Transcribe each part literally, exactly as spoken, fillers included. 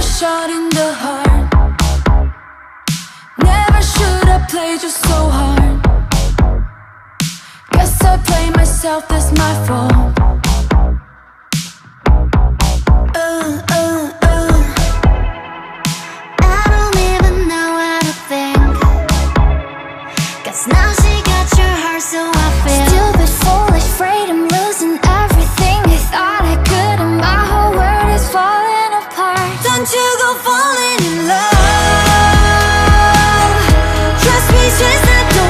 shot in the heart. Never should I played you so hard. Guess I play myself, that's my fault. uh, uh, uh. I don't even know how to think, 'cause now she got your heart, so I feel Stupid, foolish, afraid I'm losing everything. I thought I could and my whole world is falling apart. Don't you go falling in love. Trust me, she's not the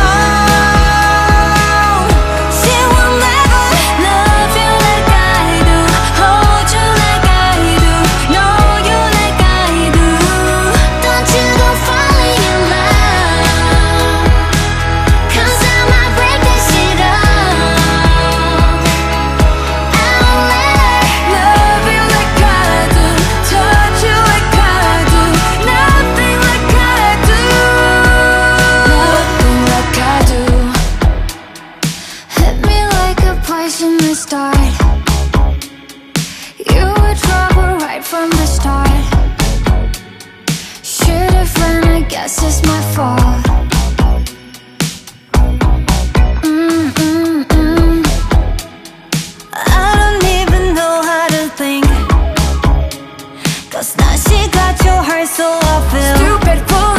one. She will never Love you like I do, hold you like I do, know you like I do. Don't you go falling in love, 'cause I might break that shit up. I won't let her Love you like I do, touch you like I do, nothing like I do. Nothing like I do. Hit me like a poison to start. You were trouble right from the start. Should've run, I guess it's my fault. Mm, mm, mm. I don't even know how to think, 'cause now she got your heart, so I feel Stupid, fool.